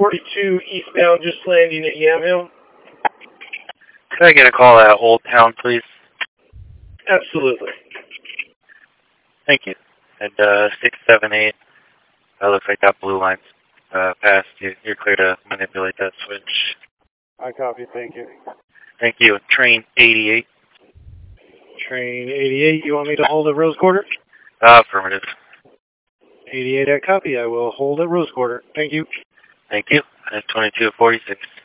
42 eastbound, just landing at Yamhill. Could I get a call at Old Town, please? Absolutely. Thank you. And 678, looks like that blue line's passed. You're clear to manipulate that switch. I copy, thank you. Thank you. Train 88. Train 88, you want me to hold at Rose Quarter? Affirmative. 88 at copy, I will hold at Rose Quarter. Thank you. Thank you. At 2246.